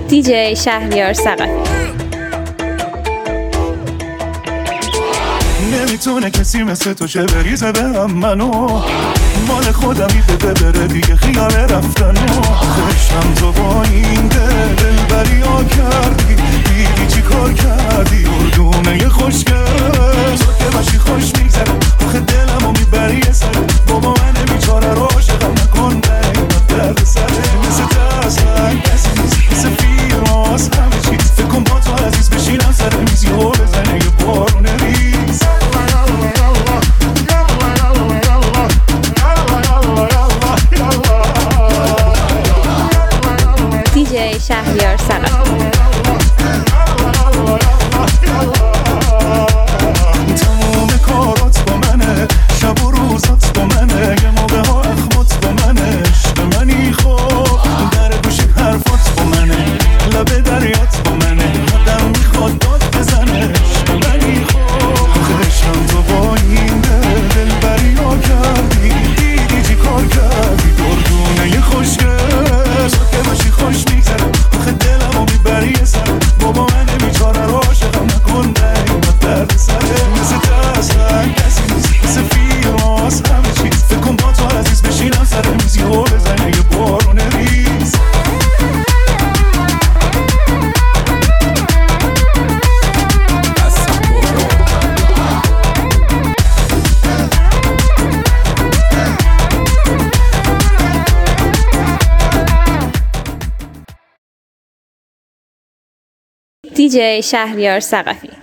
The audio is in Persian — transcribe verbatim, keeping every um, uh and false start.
دیجی شهریار ثقفی. نمیتونه کسی مثل تو چه بریزه به هم منو، مال خودمی بده بره دیگه خیال رفتنو. خشم تو با این دل دلبری ها کردی، دیدی چی کار کردی اردونه یه خوشگل. تو که باشی خوش میگذره آخه دلم رو میبری یه سره. بابا من بیچاره رو عاشقم نکن نیمت درد سره. مثل ترسن کسی نیست مثل فیراز همه چیز. فکر کن با تو عزیز بشینم سر میز یهو بزنه یه بارونه ریز. دیجی شهریار ثقفی. تمام کارات با منه، شب و روزات با منه، یه موقع ها اخمات با منه. عشق منی خوب در گوشی حرفات با منه، لب دریات با منه، آدم میخواد داد بزنه. عشق منی خوب خشم تو با این دل دلبری ها کردی، دیدی چی کار کردی دردونه یه خوشگل. تو که باشی خوش میگذره آخه دلم رو میبری یه سر. بابا من بیچاره رو عاشقم نکن نیمت درد سره. مثل ترسن کسی نیست مثل فیراز همه چیز. فکر کن با تو عزیز بشینم سر میز یهو بزنه یه بارونه ریز. دیجی شهریار ثقفی.